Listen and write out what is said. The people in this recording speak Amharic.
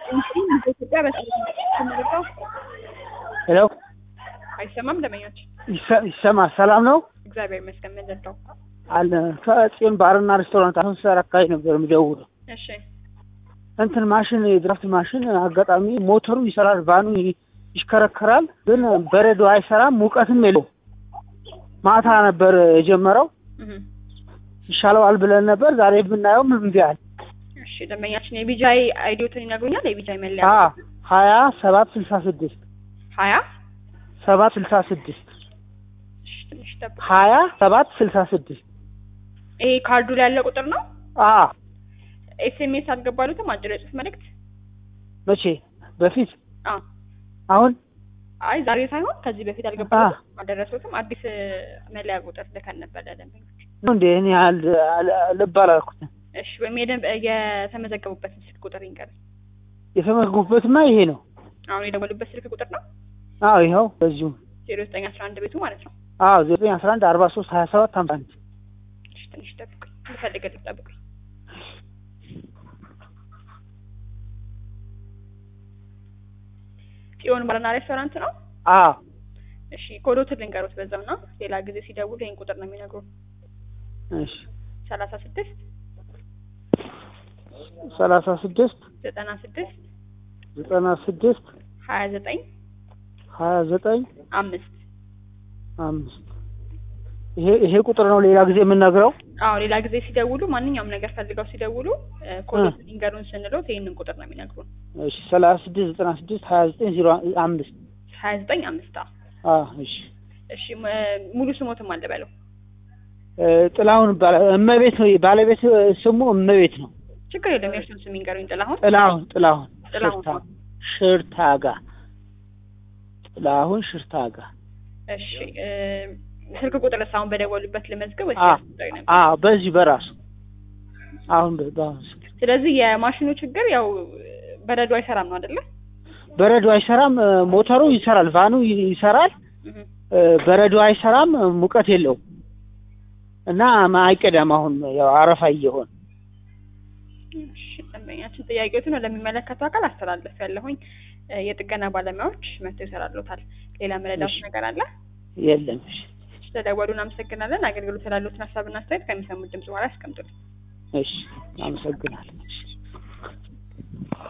ኢትዮጵያ በጣም ተመልካው ሄሎ አይሰማም ደመኞች ይሰማ ሰላም ነው እግዚአብሔር ይመስገን መዘጣው አለ ከጽዮን ባርና ሬስቶራንት አሁን ሰራካይ ነበር የሚደውለው እሺ እንትን ማሽን የድራፍት ማሽን አጋጣሚ ሞተሩ ይሰራል ቫኑ ይሽከረከራል ግን በረዶ አይሰራም ሙቀትም የለው ማታ ነበር የጀመረው ይሻላል ብለን ነበር ዛሬ ብናየው ምን ቢያል እሺ ደመኛችን የቢጃይ አይዲዮትን ይነግሩኛል የቢጃይ መለያ 2766 2766 ትንሽ ተብ 2766 ይሄ ካርዱ ላይ ያለ ቁጥር ነው ኤስኤምኤስ አልገባሉትም አጭር የጽሁፍ መልእክት መቼ በፊት አሁን አይ ዛሬ ሳይሆን ከዚህ በፊት አልገባሉትም አደረሱትም አዲስ መለያ ቁጥር ልከን ነበር ለደንበኞች ነው እንዴ እኔ ልባላልኩት እሺ በመደም የተመዘገቡበት ስልክ ቁጥር ይንገር የተመዘገቡበትማ ይሄ ነው አሁን የደወሉበት ስልክ ቁጥር ነው ይሄው በዚሁ 0911 ቤቱ ማለት ነው 0911 43 27 51 እሺ ትንሽ ጠብቁኝ ልፈልገው ልጠብቁኝ ጽዮን ባርና ሬስቶራንት ነው እሺ ኮዶትን ልንገሩት በዛውና ሌላ ጊዜ ሲደውሉ ይሄን ቁጥር ነው የሚነግሩን እሺ 36 96 96 96 29 5 ይሄ ቁጥር ነው ሌላ ጊዜ የምንነግረው ሌላ ጊዜ ሲደውሉ ማንኛውም ነገር ፈልገው ሲደውሉ ኮድ ኢንገሩን ስንለው ይሄንን ቁጥር ነው የሚነግሩን እሺ 36 96 29 5 እሺ ሙሉ ስሞትም አለ በለው ጥላሁን እመቤት ነው ባለቤት ስሙ እመቤት ነው ችግር የለም የእርሱን ስም ይንገሩኝ ጥላሁን ሽርታጋ እሺ ስልክ ቁጥር ሳውን በደወሉበት ለመዝገብ በዚህ በራሱ አሁን ስለዚህ የማሽኑ ችግር ያው በረዶ አይሰራም ነው አይደለ በረዶ አይሰራም ሞተሩ ይሰራል ቫኑ ይሰራል በረዶ አይሰራም ሙቀት የለውም እና አይቀዳም አሁን ያው አረፋ ይሆን እሺ ደንበኛችን ጥያቄዎችን ለሚመለከተው አካል አስተላልፍ ያለሁኝ የጥገና ባለሙያዎች መጥተው ይሰራሉታል ሌላ መረዳት ነገር አለ የለም እሺ ስለደወሉን አመሰግናለን አገልግሎት ስላሉት ሀሳብና አስተያየት ከሚሰሙት ድምጽ በኋላ ያስቀምጡልኝ እሺ አመሰግናለሁ